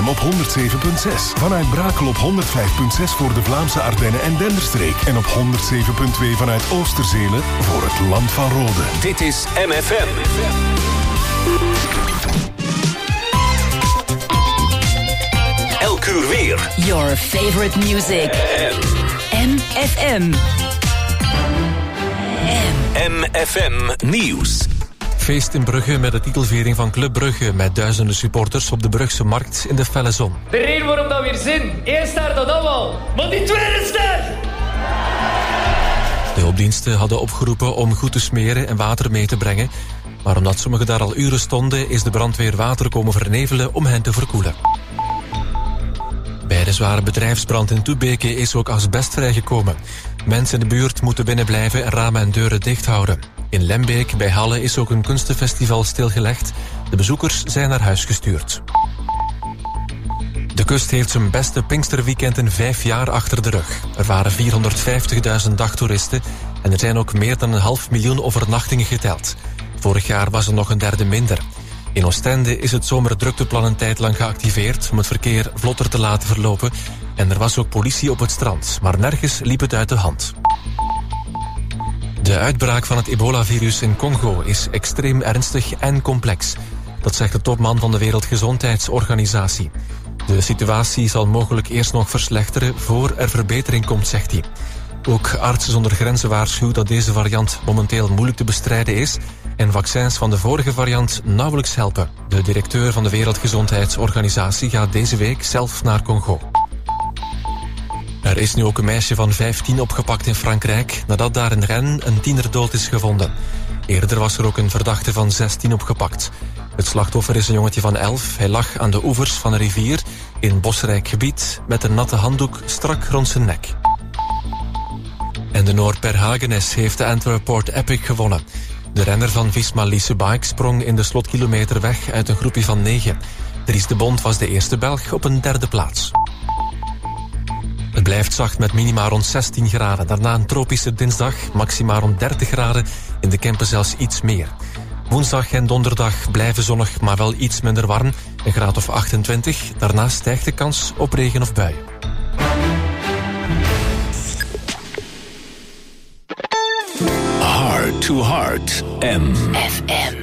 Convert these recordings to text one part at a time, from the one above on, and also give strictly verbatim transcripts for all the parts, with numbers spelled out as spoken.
M op honderd zeven komma zes. Vanuit Brakel op honderd vijf komma zes voor de Vlaamse Ardennen en Denderstreek. En op honderd zeven komma twee vanuit Oosterzelen voor het Land van Rode. Dit is M F M. Elk uur weer. Your favorite music. M F M. M F M Nieuws. Feest in Brugge met de titelviering van Club Brugge met duizenden supporters op de Brugse markt in de felle zon. De reden waarom dat weer zin. Eén ster dat allemaal, maar die tweede ster! De hulpdiensten hadden opgeroepen om goed te smeren en water mee te brengen. Maar omdat sommigen daar al uren stonden, is de brandweer water komen vernevelen om hen te verkoelen. Bij de zware bedrijfsbrand in Toebeke is ook asbest vrijgekomen. Mensen in de buurt moeten binnenblijven en ramen en deuren dicht houden. In Lembeek bij Halle is ook een kunstenfestival stilgelegd. De bezoekers zijn naar huis gestuurd. De kust heeft zijn beste Pinksterweekend in vijf jaar achter de rug. Er waren vierhonderdvijftigduizend dagtoeristen en er zijn ook meer dan een half miljoen overnachtingen geteld. Vorig jaar was er nog een derde minder. In Oostende is het zomerdrukteplan een tijd lang geactiveerd om het verkeer vlotter te laten verlopen. En er was ook politie op het strand, maar nergens liep het uit de hand. De uitbraak van het ebola-virus in Congo is extreem ernstig en complex. Dat zegt de topman van de Wereldgezondheidsorganisatie. De situatie zal mogelijk eerst nog verslechteren voor er verbetering komt, zegt hij. Ook Artsen zonder Grenzen waarschuwt dat deze variant momenteel moeilijk te bestrijden is en vaccins van de vorige variant nauwelijks helpen. De directeur van de Wereldgezondheidsorganisatie gaat deze week zelf naar Congo. Er is nu ook een meisje van vijftien opgepakt in Frankrijk nadat daar in Rennes een tiener dood is gevonden. Eerder was er ook een verdachte van zestien opgepakt. Het slachtoffer is een jongetje van elf. Hij lag aan de oevers van een rivier in een bosrijk gebied met een natte handdoek strak rond zijn nek. En de Noor Per Hagenes heeft de Antwerp Port Epic gewonnen. De renner van Visma Lease Bike sprong in de slotkilometer weg uit een groepje van negen. Dries de Bond was de eerste Belg op een derde plaats. Het blijft zacht met minima rond zestien graden. Daarna een tropische dinsdag, maxima rond dertig graden. In de Kempen zelfs iets meer. Woensdag en donderdag blijven zonnig, maar wel iets minder warm. Een graad of achtentwintig. Daarna stijgt de kans op regen of buien. Heart to Heart. M F M.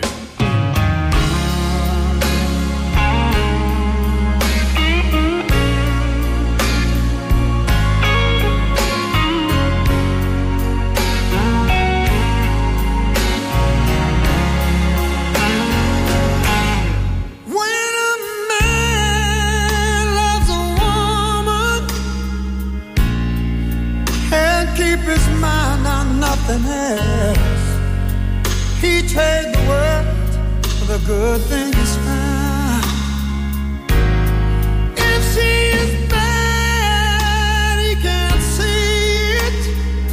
Nothing else. He trade the world for the good thing he's found. If she is bad, he can't see it.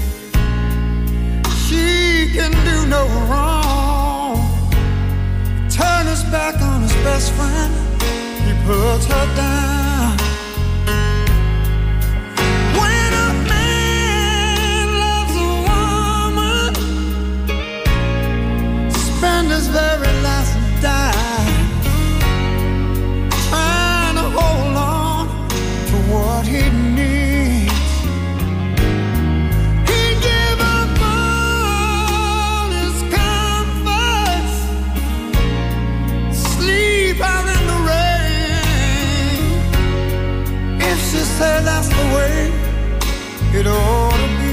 She can do no wrong. Turn his back on his best friend. He puts her down. His very last dime, trying to hold on to what he needs. He'd give up all his comforts, sleep out in the rain. If she said that's the way it ought to be.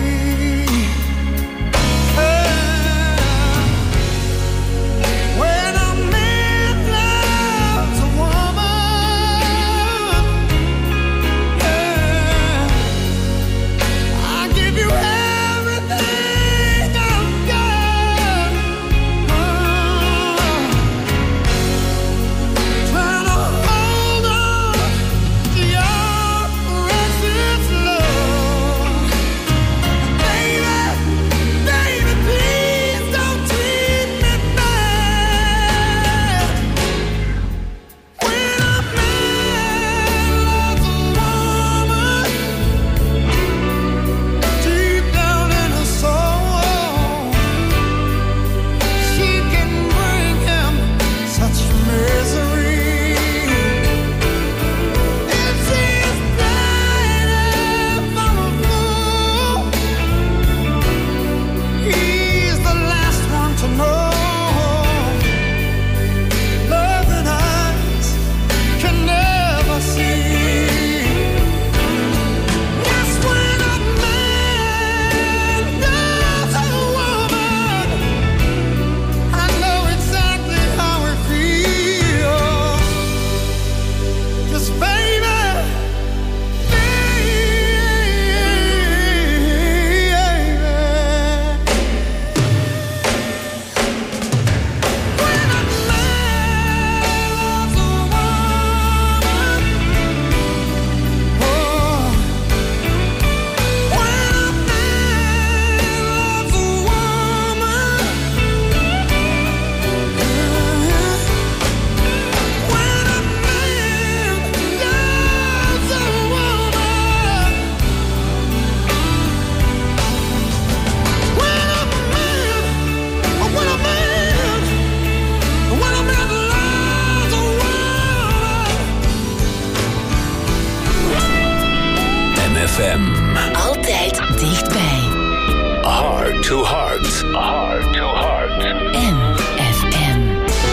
F M. Altijd dichtbij. Heart to heart. Heart to heart. M F M.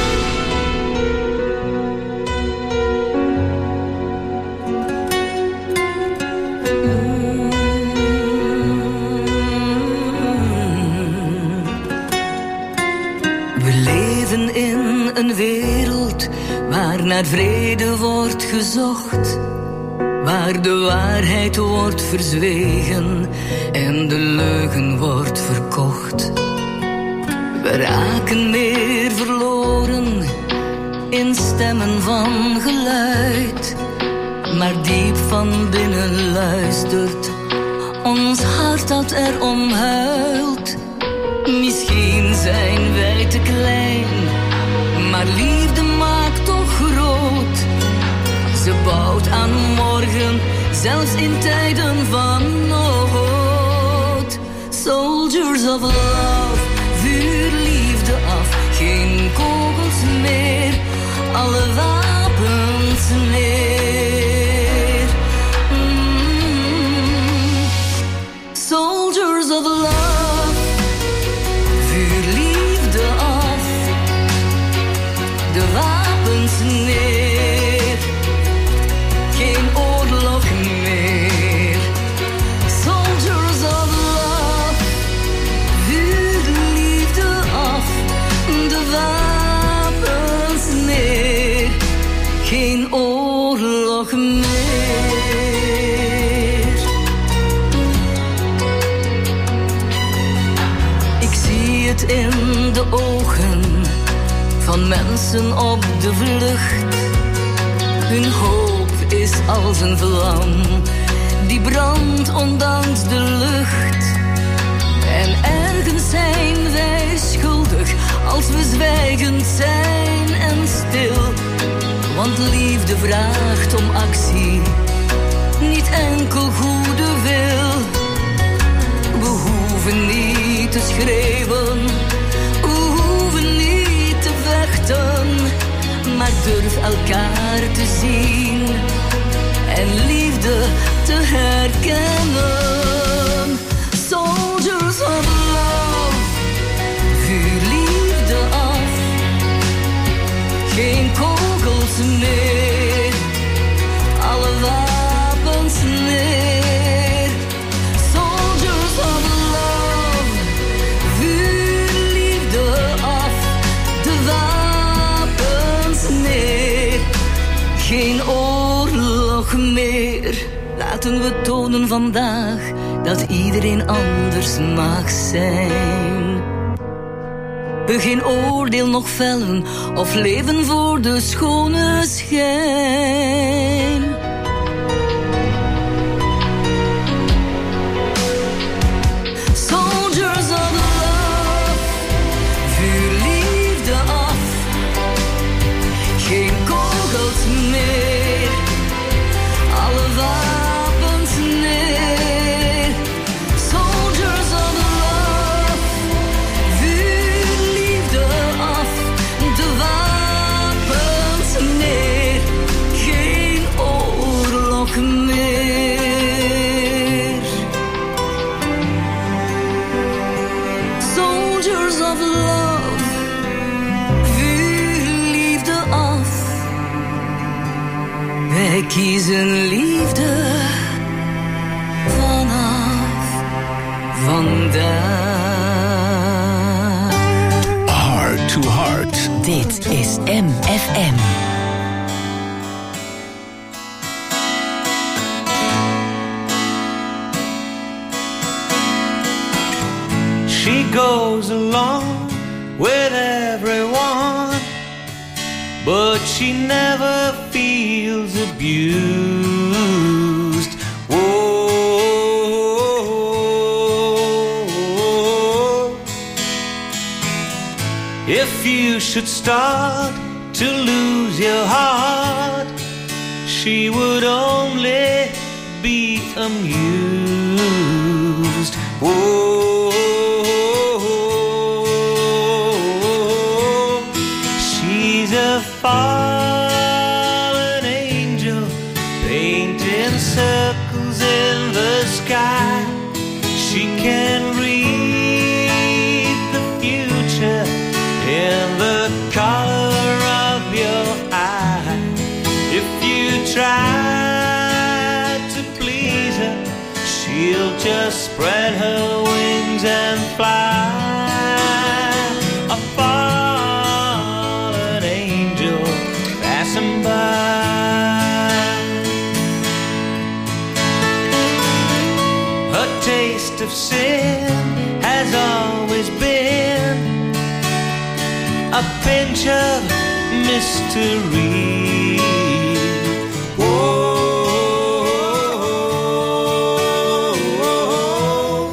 We leven in een wereld waar naar vrede wordt gezocht, waar de waarheid wordt verzwegen en de leugen wordt verkocht. We raken meer verloren in stemmen van geluid, maar diep van binnen luistert ons hart dat erom huilt. Misschien zijn wij te klein, maar liefde maakt toch groot. Ze bouwt aan morgen, zelfs in tijden van nood. Soldiers of love, vuur liefde af. Geen kogels meer, alle wapens neer. Mm. Soldiers of love, vuur liefde af. De wapens neer. Geen oorlog meer. Soldiers of love, vuur liefde af. De wapens neer. Geen oorlog meer. Ik zie het in de ogen van mensen op de vlucht. Hun hoop is als een vlam die brandt ondanks de lucht. En ergens zijn wij schuldig als we zwijgend zijn en stil. Want liefde vraagt om actie, niet enkel goede wil. We hoeven niet te schreeuwen, we hoeven niet te vechten, maar durf elkaar te zien en liefde te herkennen. Soldiers of love, vuur liefde af. Geen kogels meer, alle wapens neer. Soldiers of love, vuur liefde af. De wapens neer, geen oorlog meer. Laten we tonen vandaag dat iedereen anders mag zijn. We geen oordeel nog vellen of leven voor de schone schijn. Soldiers of love, vuur liefde af. Geen kogels meer, alle wapens neer. Soldiers of love, vuur liefde af. De wapens neer, geen oorlog meer. Soldiers of love, vuur liefde af. Wij kiezen liefde vanaf vandaag. Heart to heart. Dit is M F M. She goes along with everyone, but she never feels abused. Whoa. If you should start to lose your heart, she would only be amused. Whoa. She's a fallen angel painting circles in the sky. She can read the future in the color of your eye. If you try to please her, she'll just spread her wings and fly. A fallen angel passing by. Her taste of sin has always been a pinch of mystery. Whoa.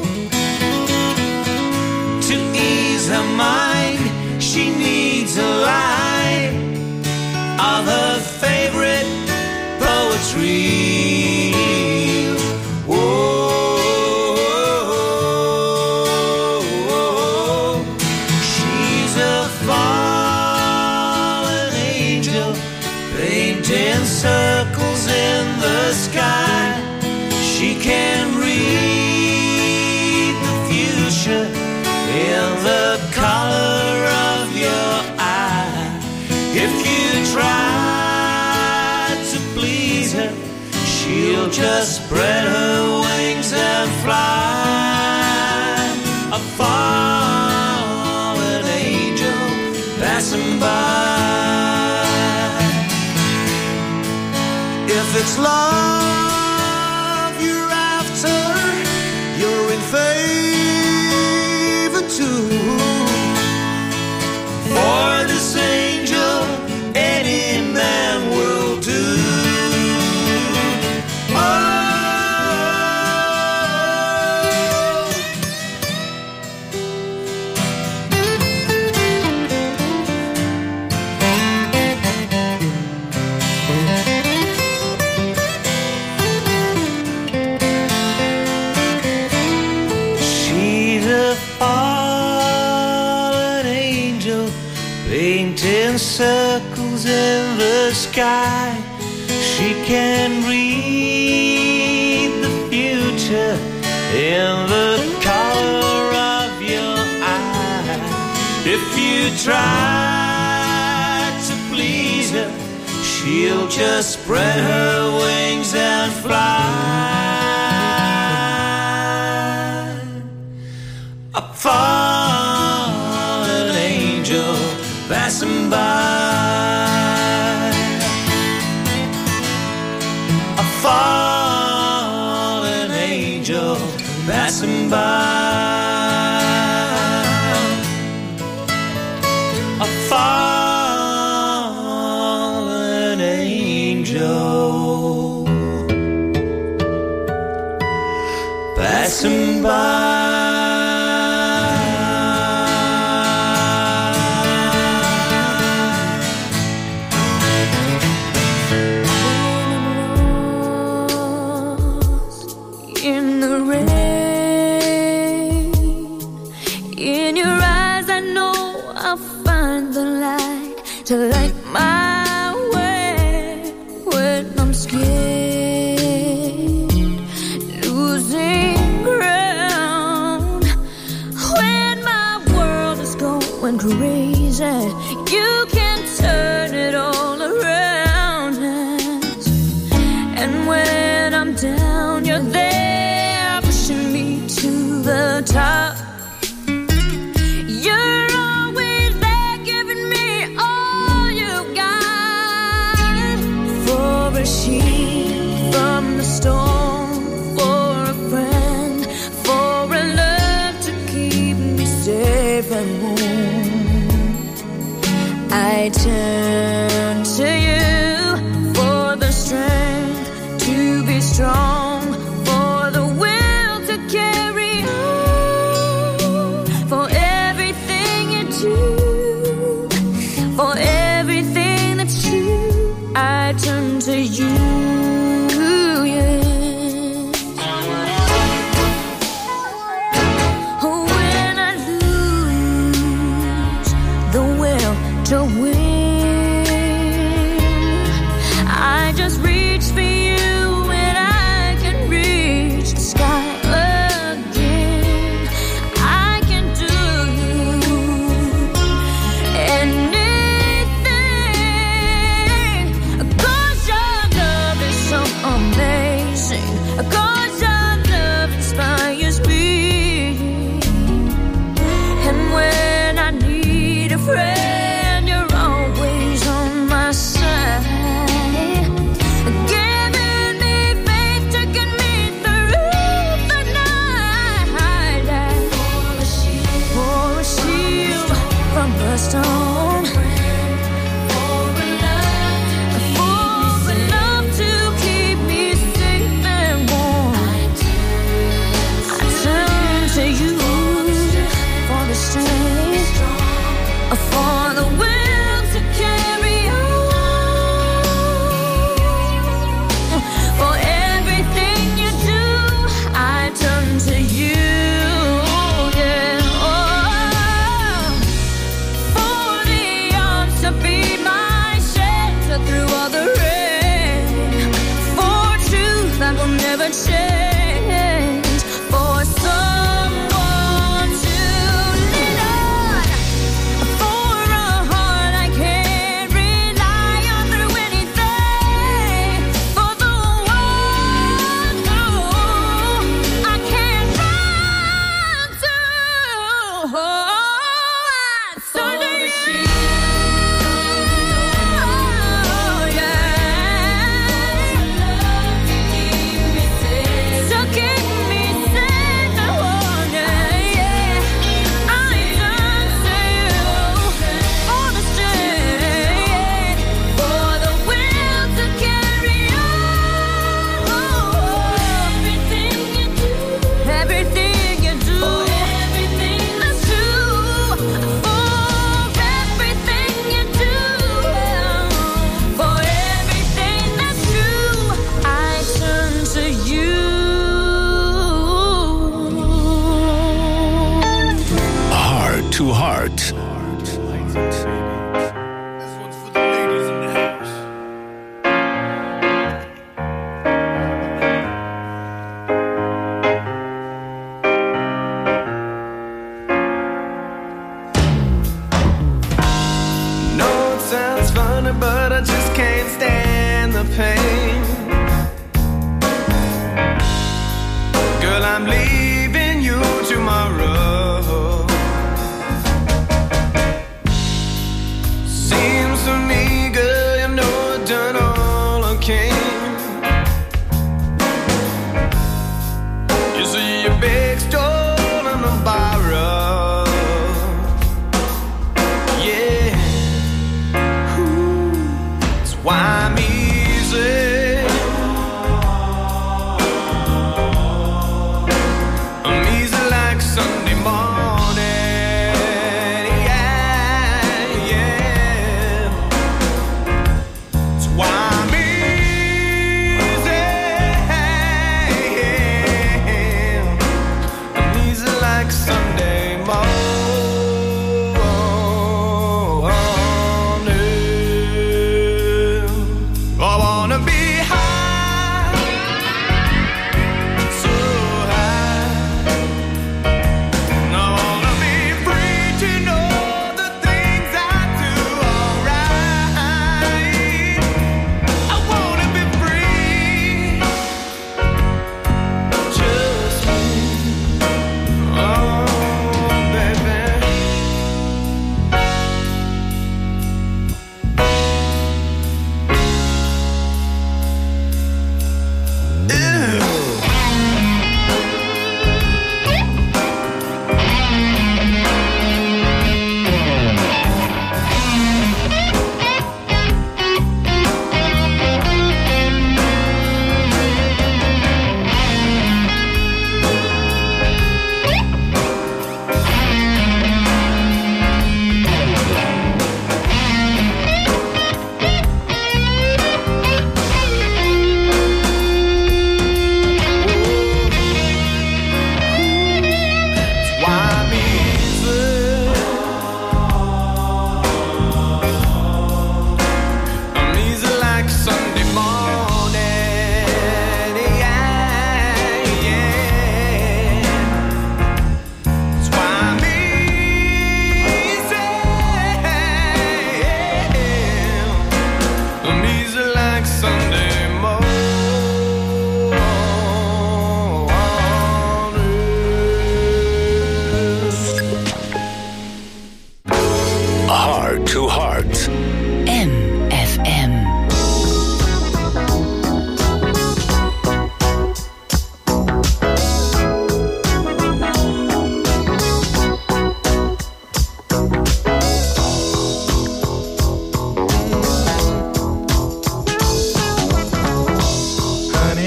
To ease her mind, she needs a line of her favorite poetry. Circles in the sky. She can read the future in the color of your eye. If you try to please her, she'll just spread her wings and fly. A fallen angel passing by. If it's love you're after, you're in favor too. For this angel, any man will do. Oh. Circles in the sky. She can read the future in the color of your eye. If you try to please her, she'll just spread her wings and fly. A fallen angel passing by. A fallen angel passing by. A fallen angel passing by. To light my way when I'm scared, losing ground. When my world is going crazy, you can turn it all around. And when I'm down, you're there pushing me to the top. From the storm, for a friend, for a love to keep me safe and warm. I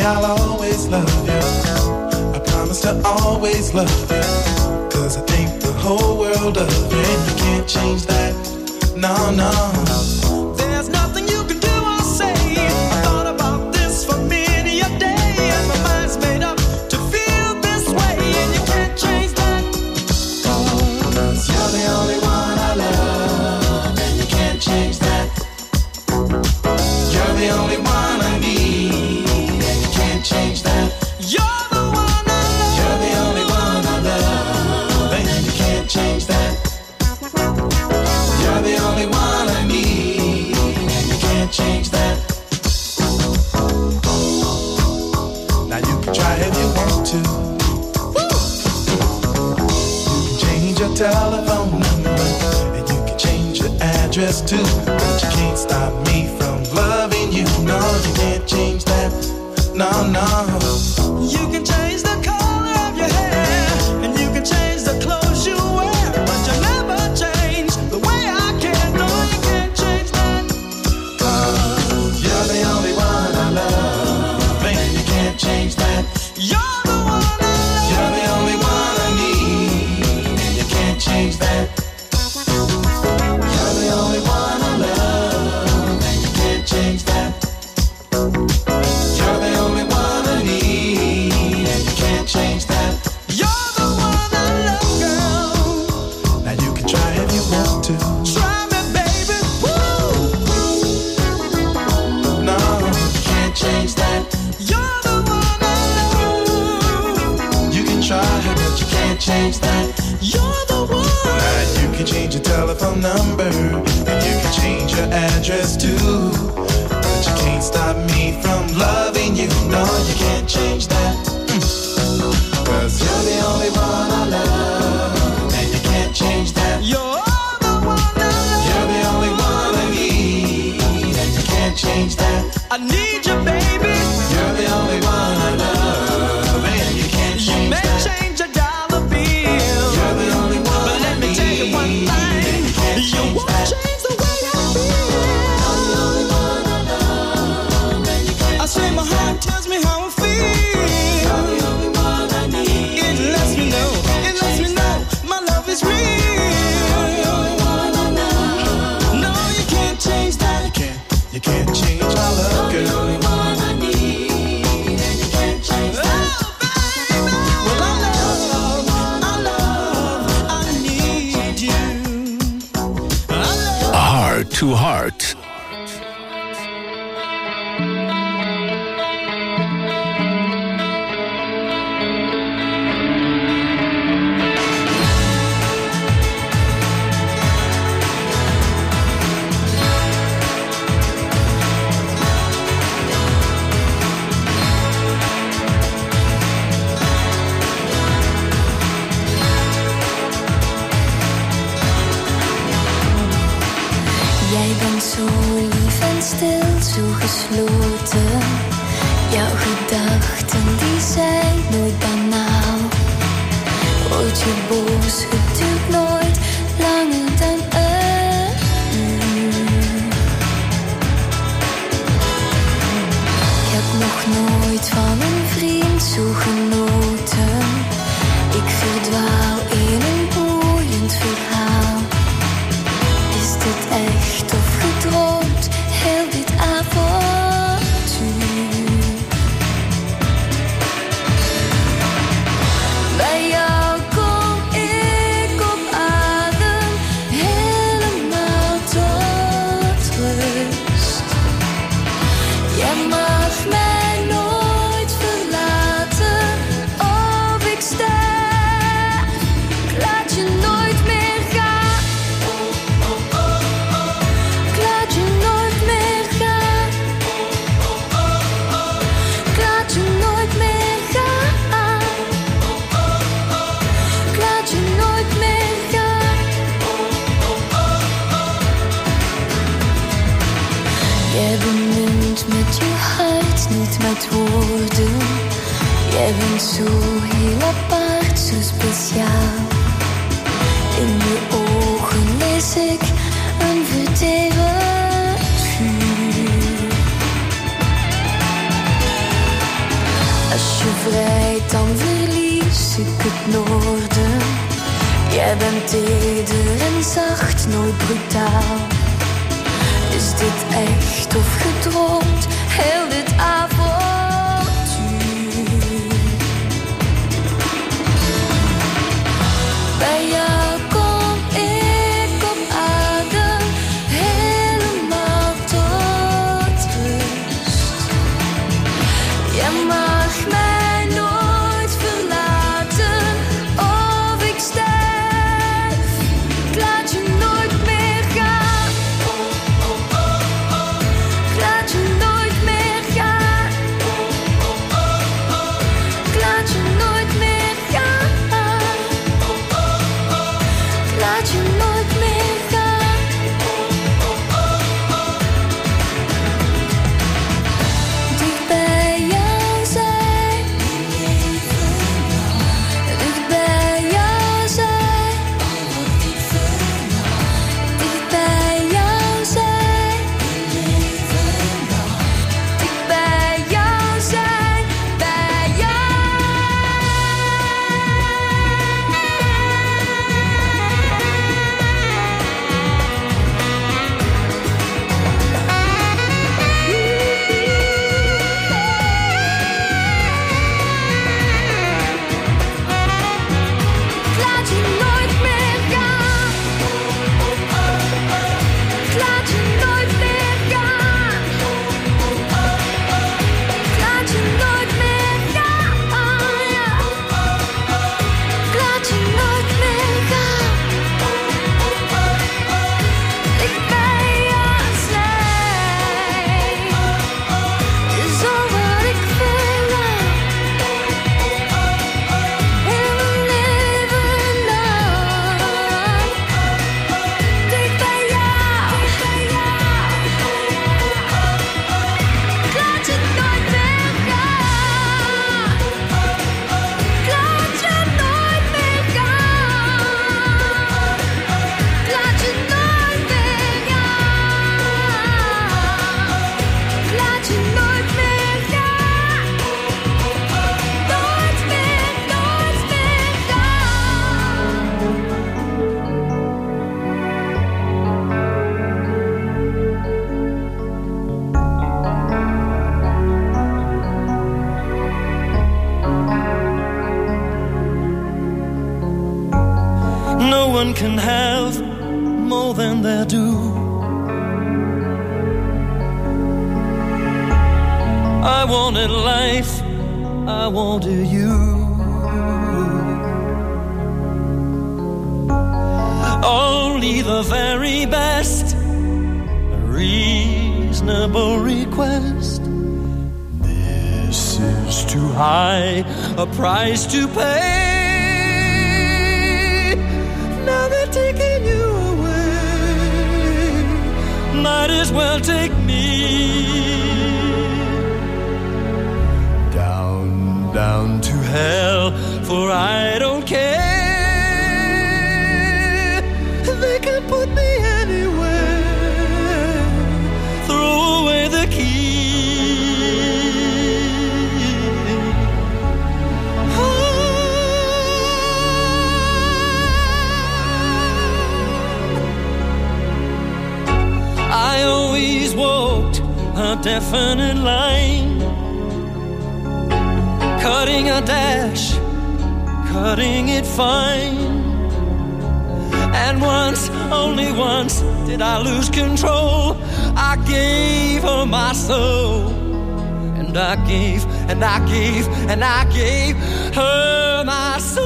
I'll always love you. I promise to always love you. Cause I think the whole world of you, and you can't change that. No, no. There's nothing you can do or say. I thought about this for many a day, and my mind's made up to feel this way, and you can't change that. Cause you're the only one I love, and you can't change that. You're the only one I need, and you can't change that. You're the one I love. You're the only one I love, and you can't change that. You're the only one I need, and you can't change that. Now you can try if you want to. You can change your telephone number, and you can change your address too. But you can't stop me from loving you. No, you can't change that. No, no. You can change the color of your hair, and you can change the clothes you wear, but you never change the way I care. No, you can't change that. Cause you're the only one I love, and you can't change that. You're the one I love. You're the only one I need, and you can't change that. You're the only one I love, and you can't change that. You're the only one I need, and you can't change that. You're the one I love, girl. Now you can try if you want to. Try me, baby. Woo! No, you can't change that. You're the one I love. You can try, but you can't change that. You're the one. Now you can change your telephone number, and you can change your address too. But you can't stop me from loving you. No, you can't change that. Mm. Cause you're the only one I love, and you can't change that. You're the one I love. You're the only one I need, and you can't change that. I need you, baby. You're the only one I love, and you can't change you may that. Change a dollar bill. You're the only one. But let I me need. Tell you one thing. You, you won't that. Change the way I feel. You're the only one I love, and you can't I say my heart that. Tells me how I feel. You're the only one I need. It lets me know. It lets me know my love is real. You're the only one I love. No, you can't change that. You can't. You can't change my love, girl. You're the only one I need, and you can't change that. Oh, baby. Well, I love, I love, I need you. I love. Heart to Heart. Jij bent zo lief en stil, zo gesloten. Jouw gedachten die zijn nooit banaal. Word je boos, het duurt nooit langer dan een uur. Ik heb nog nooit van een vriend zo genoten. Ik verdwaal in een boeiend verhaal. Is dit echt of gedroomd, heel dit avontuur? Bij jou kom ik op adem, helemaal tot rust. Jij mag mij nooit verlaten, of ik sterf, ik laat je nooit meer gaan. Ik laat je nooit meer gaan. Ik laat je nooit meer gaan. Ik laat je nooit meer gaan. Jij bemint met je hart, niet met woorden. Jij bent zo heel apart, zo speciaal. In je ogen lees ik een verteren vuur. je vrijt, dan verlies ik het noorden. Jij bent teder en zacht, nooit brutaal. Is dit echt of gedroomd, heel dit avontuur? Bij jou kom ik op adem, helemaal tot rust. Jij mag mij nooit verlaten, of ik sterf, ik laat je nooit meer gaan. Ik laat je nooit meer gaan. Ik laat je nooit meer gaan. Ik laat je nooit meer gaan. Dicht bij jou zijn. Dicht bij jou zijn. Dicht bij jou zijn. Dicht bij jou zijn. Bij jou. Ik laat je nooit meer gaan. Ik laat je nooit meer gaan. Ik laat je nooit meer gaan. Ik laat je nooit meer gaan. Ik bij jou zijn. Is al wat ik verlang. Heel mijn leven lang. Dicht bij jou. Ik laat je nooit meer gaan. Ik laat je nooit meer gaan. Ik laat je nooit meer gaan. Ik laat je nooit meer gaan. Nooit meer, nooit meer No one can have more than they do. I wanted life, I wanted you. Only the very best, a reasonable request. This is too high a price to pay. Now they're taking you away. Might as well take me down, down to hell, for I don't care. They can put me anywhere. Throw away the key. I always walked a definite line, cutting a dash, cutting it fine. And once, only once, did I lose control. I gave her my soul, and I gave, and I gave, and I gave her my soul.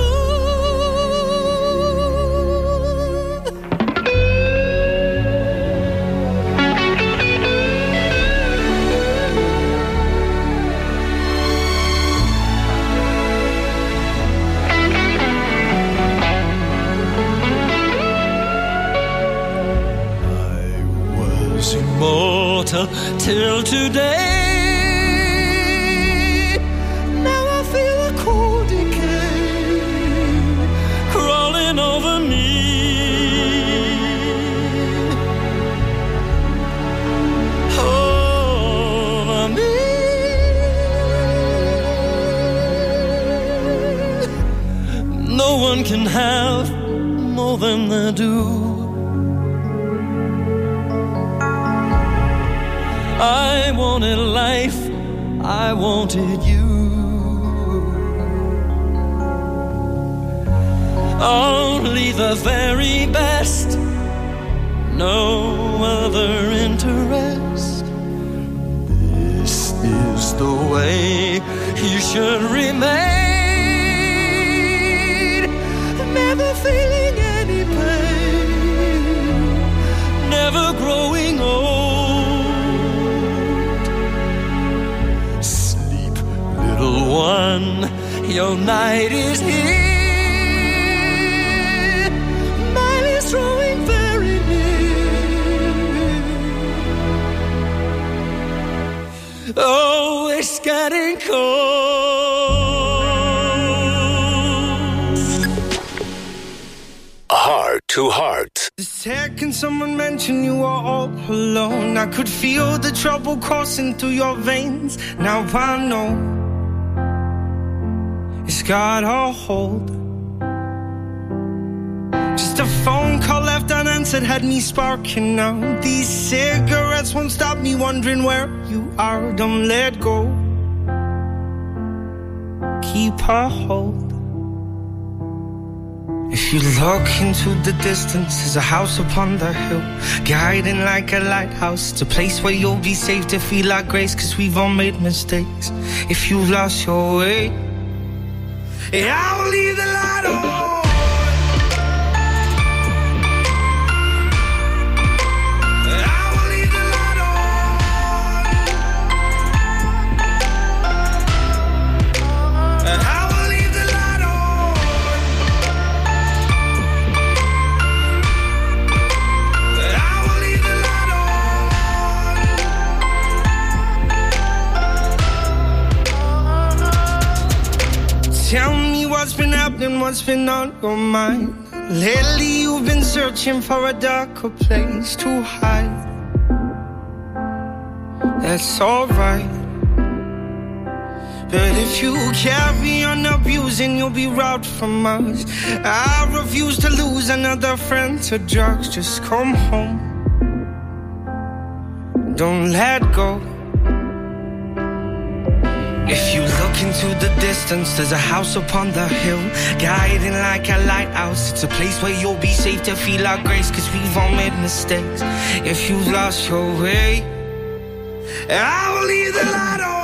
Immortal till today. Now I feel a cold decay crawling over me. Over me. can have more than they do. I wanted life, I wanted you. Only the very best, no other interest. This is the way you should remain. Never feeling any pain, never growing old. Sleep, little one, your night is here. Mine is drawing very near. Oh, it's getting cold. Heart to Heart. The second someone mentioned you were all alone, I could feel the trouble coursing through your veins. Now I know it's got a hold. Just a phone call left unanswered had me sparking now. These cigarettes won't stop me wondering where you are. Don't let go, keep a hold. If you look into the distance, there's a house upon the hill, guiding like a lighthouse. It's a place where you'll be safe to feel like grace, cause we've all made mistakes. If you've lost your way, yeah, I will leave the light on. Tell me what's been happening, what's been on your mind. Lately you've been searching for a darker place to hide. That's alright, but if you carry on abusing, you'll be robbed from us. I refuse to lose another friend to drugs. Just come home, don't let go. If you look into the distance, there's a house upon the hill, guiding like a lighthouse. It's a place where you'll be safe to feel our grace, cause we've all made mistakes. If you've lost your way, I will leave the light on.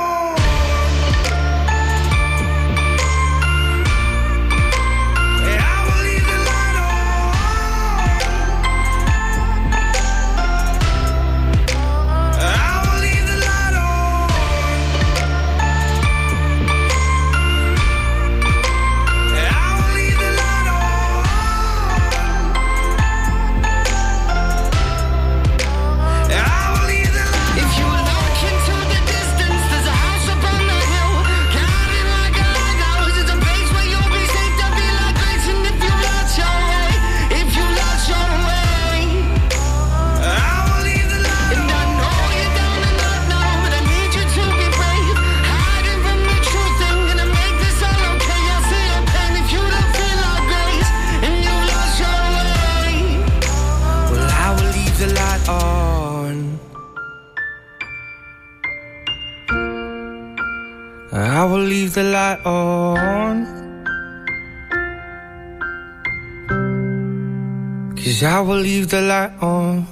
I will leave the light on, cause I will leave the light on.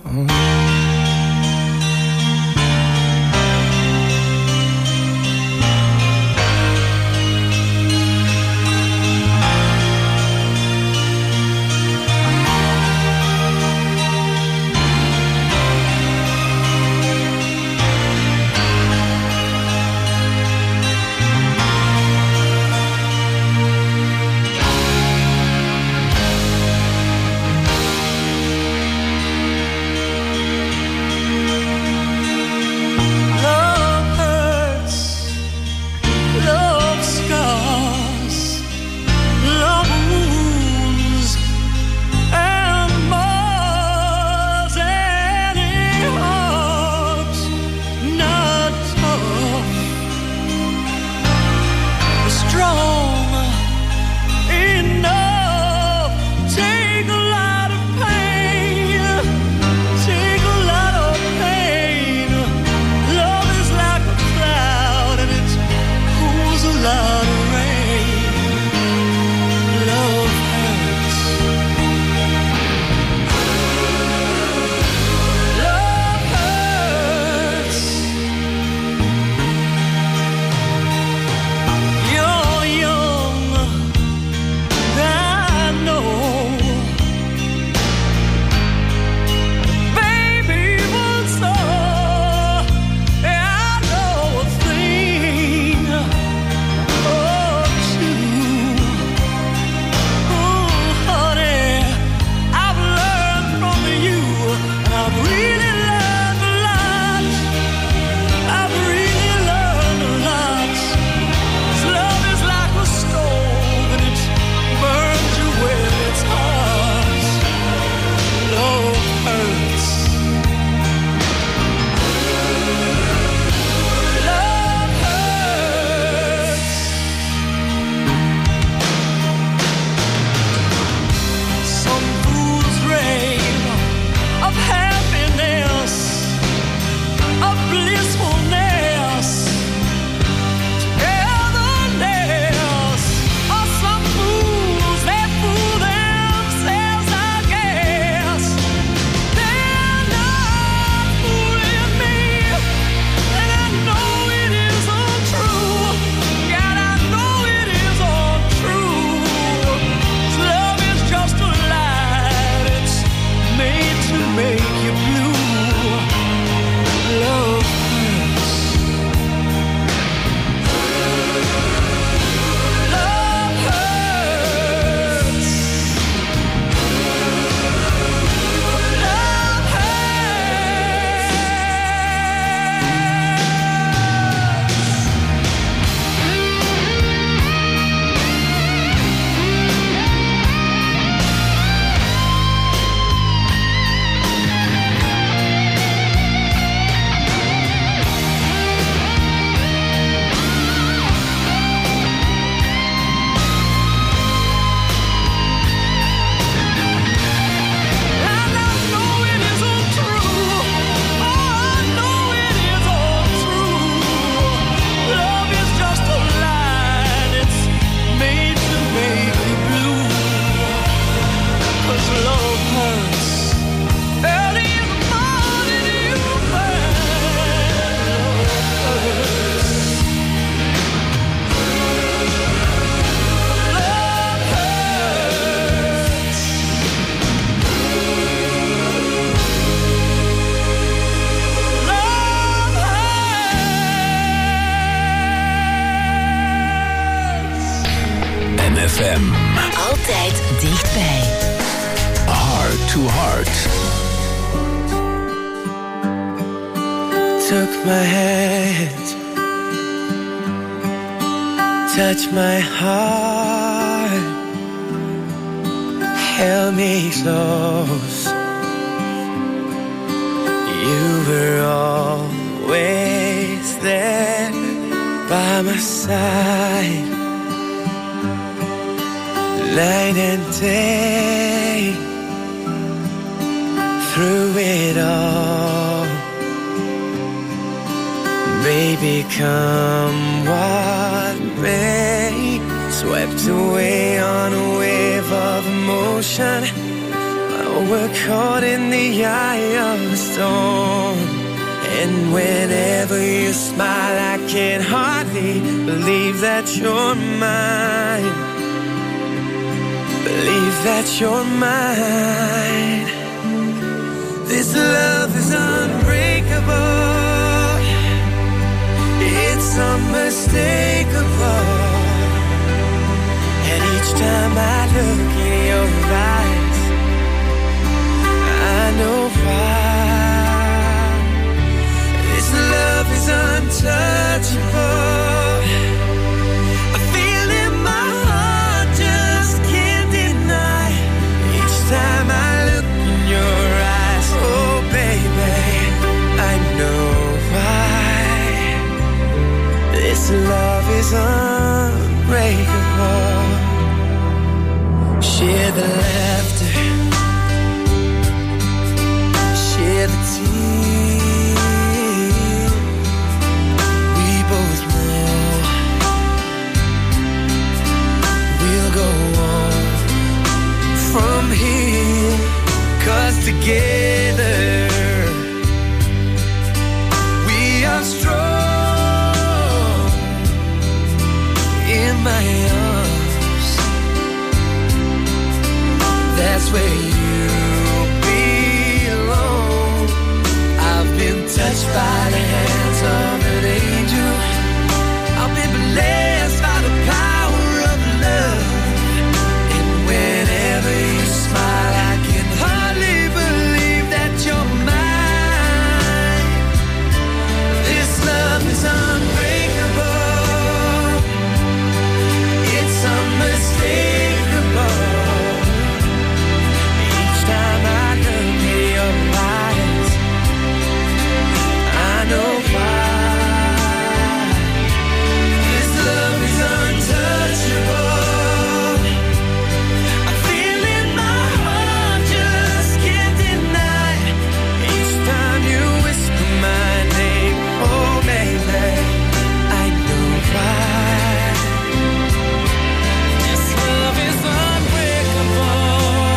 F M. Altijd dichtbij. Heart to Heart. Took my hand, touched my heart, held me close. You were always there by my side, night and day, through it all. Baby, come what may, swept away on a wave of emotion. Oh, we're caught in the eye of the storm. And whenever you smile, I can hardly believe that you're mine. Believe that you're mine. This love is unbreakable. It's unmistakable. And each time I look in your eyes, I know why. This love is untouchable. I feel in my heart, just can't deny. Each time I look in your eyes, oh baby, I know why. This love is unbreakable. Share the laughter, share the tears. We both know we'll go on from here. 'Cause together we are strong. In my arms, that's where you belong. I've been touched by the hands of an angel. I've been blessed by the power of love. And whenever you smile, I can hardly believe that you're mine. This love is unbreakable. It's unmistakable. Each time I look in your eyes, I know why. This love is untouchable. I feel in my heart, just can't deny. Each time you whisper my name, oh baby, I know why. This love is unbreakable.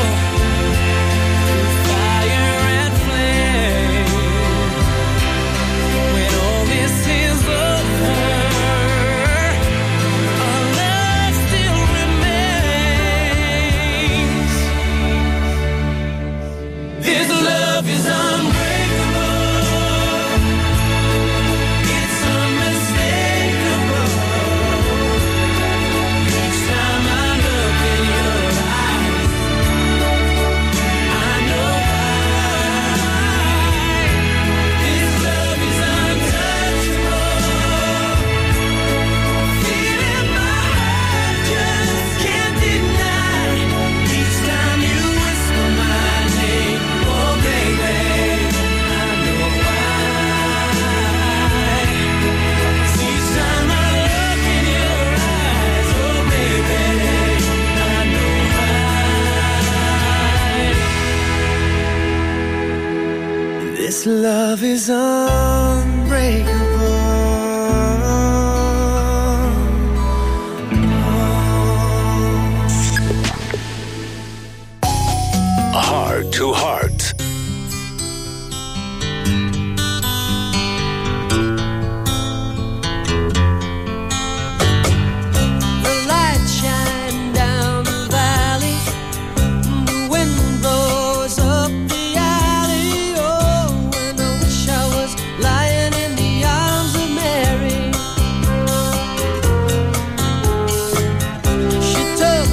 Fire and flame. When all this is over, our love still remains. This love is unbreakable. It's unmistakable. Each time I look in your eyes, I know why. This love is untouchable. Feel in my heart, just can't deny. Each time you whisper my name, oh baby, I know why. Each time I look in your eyes, oh baby, I know why. This love is unbreakable. Heart to Heart. The light shine down the valley, the wind blows up the alley. Oh, when I wish I was lying in the arms of Mary. She took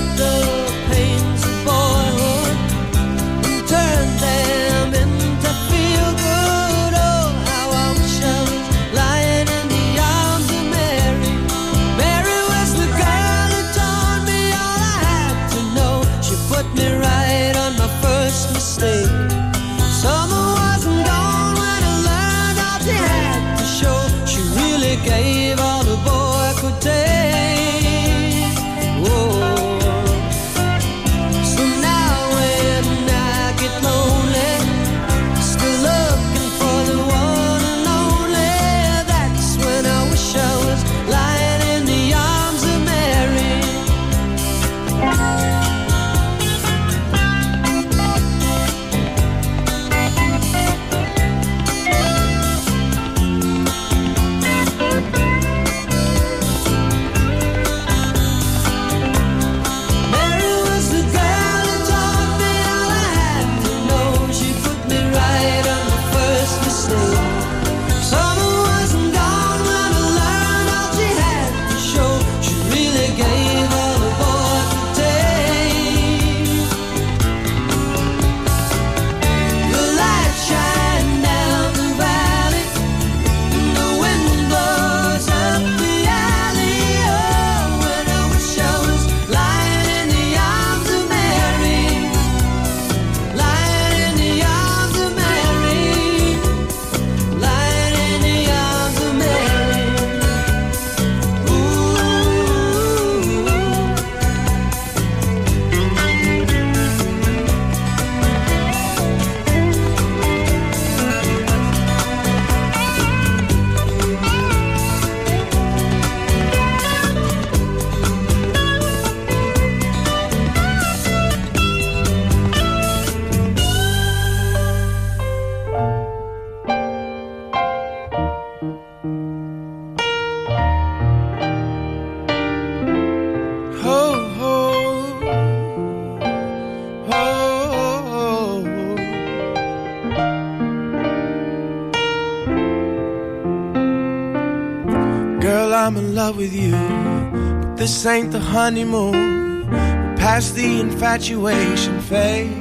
This ain't the honeymoon, we're past the infatuation phase.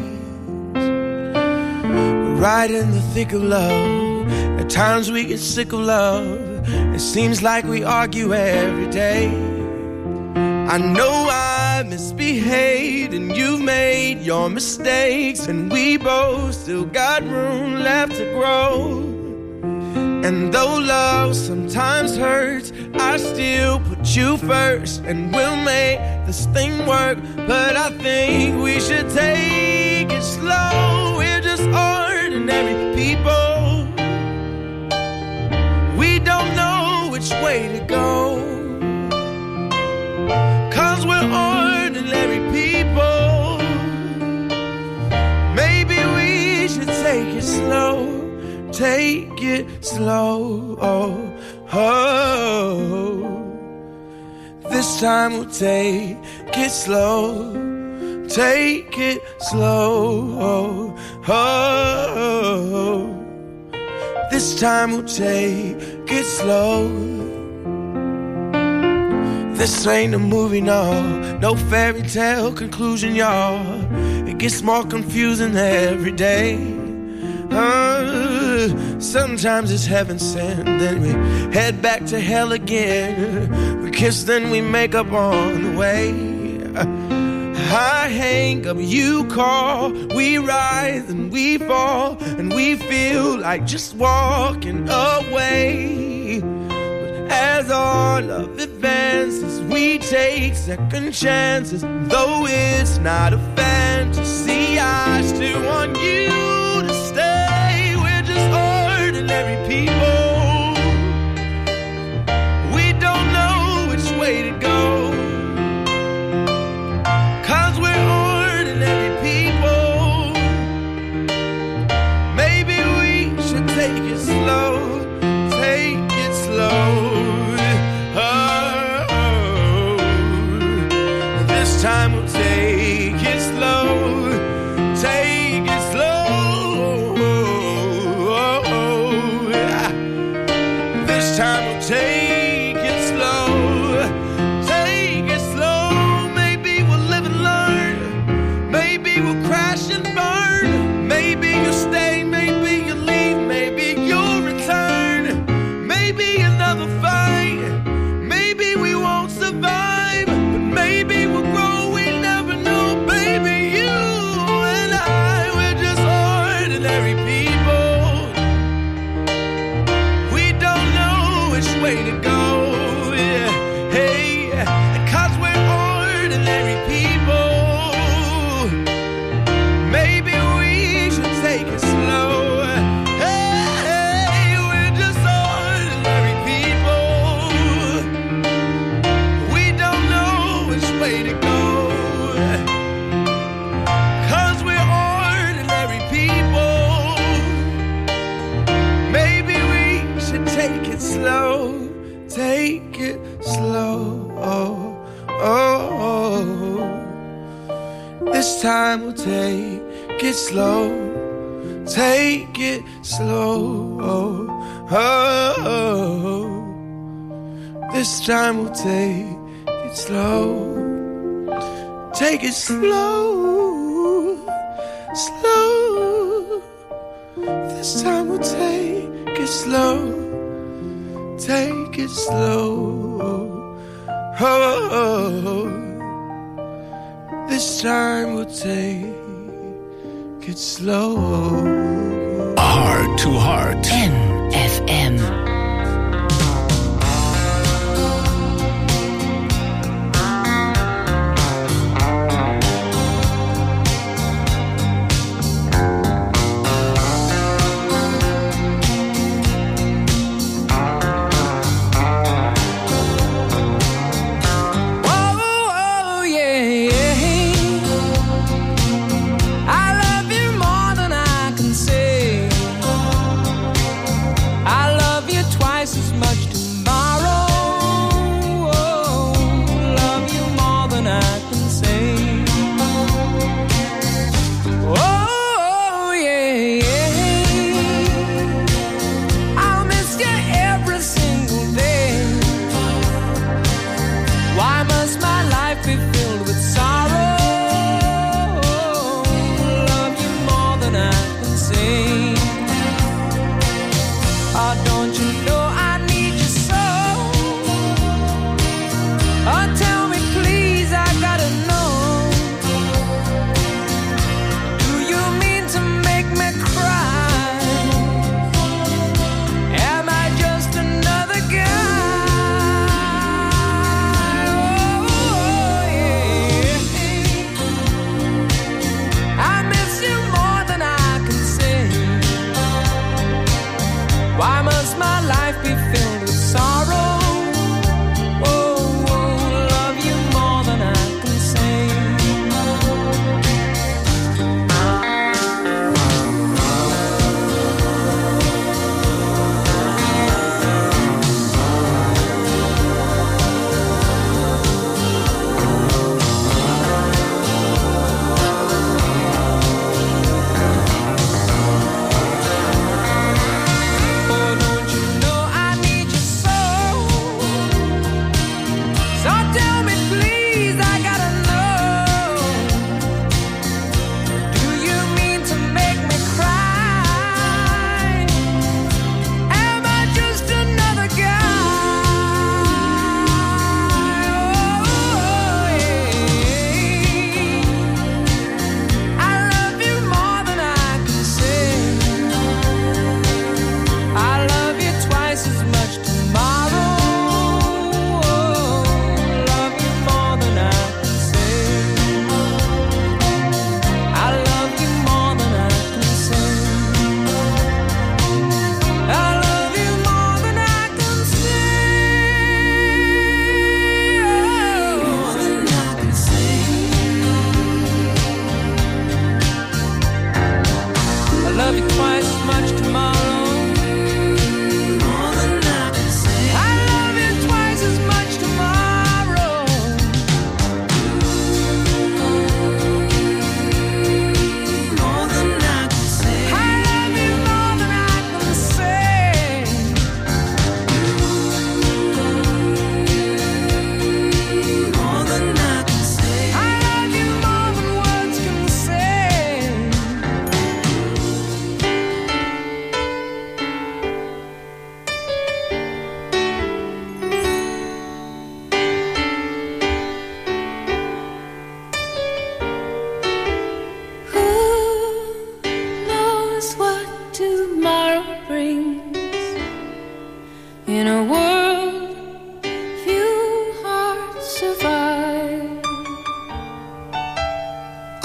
We're right in the thick of love. At times we get sick of love. It seems like we argue every day. I know I misbehaved and you've made your mistakes, and we both still got room left to grow. And though love sometimes hurts, I still put you first, and we'll make this thing work. But I think we should take it slow. We're just ordinary people. We don't know which way to go, 'cause we're ordinary people. Maybe we should take it slow. Take it slow, oh, oh. This time we'll take it slow. Take it slow, oh, oh. This time we'll take it slow. This ain't a movie, no, no fairy tale conclusion, y'all. It gets more confusing every day. Uh, sometimes it's heaven sent, then we head back to hell again. We kiss, then we make up on the way. I hang up, you call, we rise and we fall, and we feel like just walking away. But as our love advances, we take second chances. Though it's not a fantasy, I still want you to stay. We're just ordinary people. We don't know which way to go, 'cause we're ordinary people. Maybe we should take it slow. Take it slow. Oh, this time we'll take it slow. Take it slow. This time we'll take it slow. Take it slow. Maybe we'll live and learn. Maybe we'll crash and burn. Maybe you'll stay, maybe you'll leave, maybe you'll return. Maybe another fight. Maybe we won't survive, but maybe we'll grow. We never know, baby. You and I, we're just ordinary people. We don't know which way to go, yeah. Hey, 'cause we're ordinary people. Maybe we should take it slow. Hey, we're just ordinary people. We don't know which way to go, 'cause we're ordinary people. Maybe we should take it slow. Take it slow, oh, oh, oh. This time we'll take it slow. Take it slow, oh, oh, oh. This time we'll take it slow. Take it slow, slow. This time we'll take it slow. Take it slow. Oh, oh, oh. This time we'll take it slow. Heart to Heart. M F M. I love you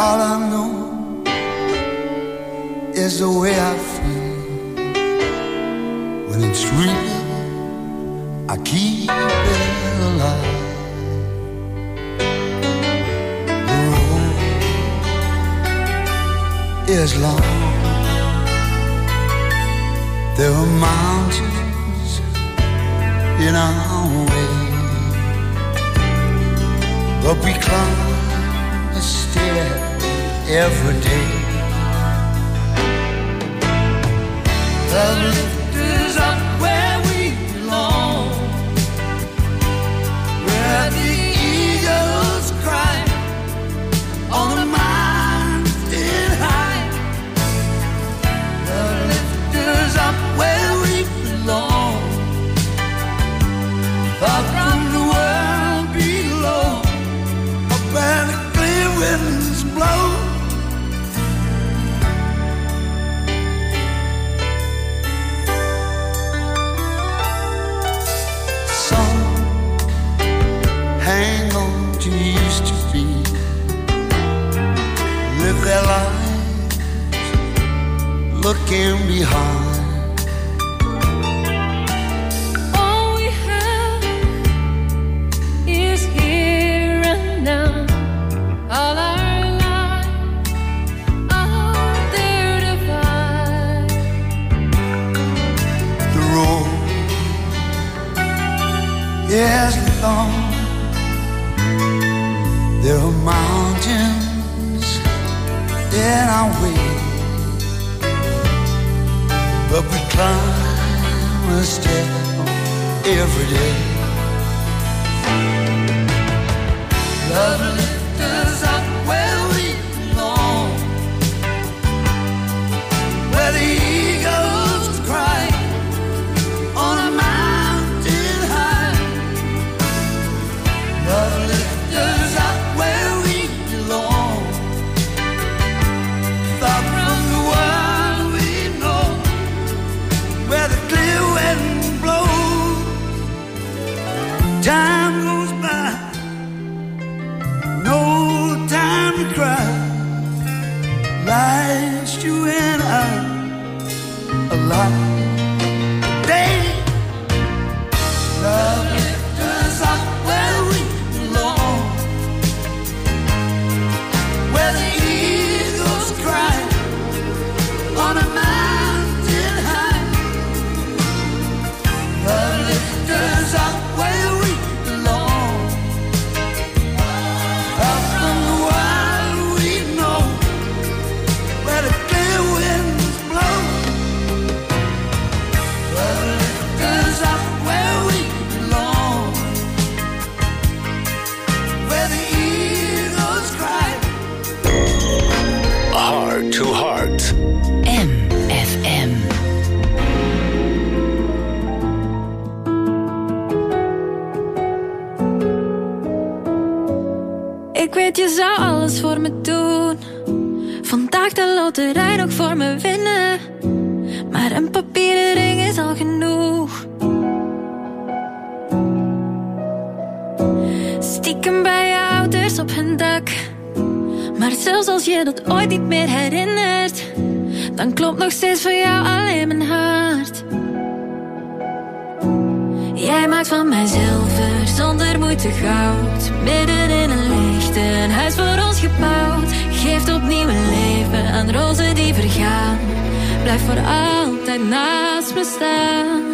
All I know is the way I feel. When it's real, I keep it alive. The road is long. There are mountains in our way, but we climb a stair every day. The lift is up where we belong, where the eagles cry on the mountain high. The lift is up where we belong, far from the world below, up where the clear winds blow. Hang on to used to be, live their lives looking behind. All we have is here and now. All our lives are there to find. The road is long. There are mountains in our way, but we climb a step every day. Love lift us up where we belong, where the eagles cry on a mountain high. Love lift us up where we belong, far from the world we know, where the clear wind blows. Time goes by, no time to cry. Life's you and I alive. Day, love lift us up where we belong, where the eagles cry on a mountain high. Love lift us up where we belong, far from the world we know, where the clear winds blow. Love lift us up where we belong, where the eagles cry. Heart to Heart. M F M. Ik weet je zou alles voor me doen, vandaag de loterij nog voor me winnen, maar een papieren ring is al genoeg. Stiekem bij je ouders op hun dak, maar zelfs als je dat ooit niet meer herinnert, dan klopt nog steeds voor jou alleen mijn hart. Jij maakt van mij zilver, zonder moeite goud, midden in een licht, een huis voor ons gebouwd. Geeft opnieuw een leven aan rozen die vergaan, blijf voor altijd naast me staan.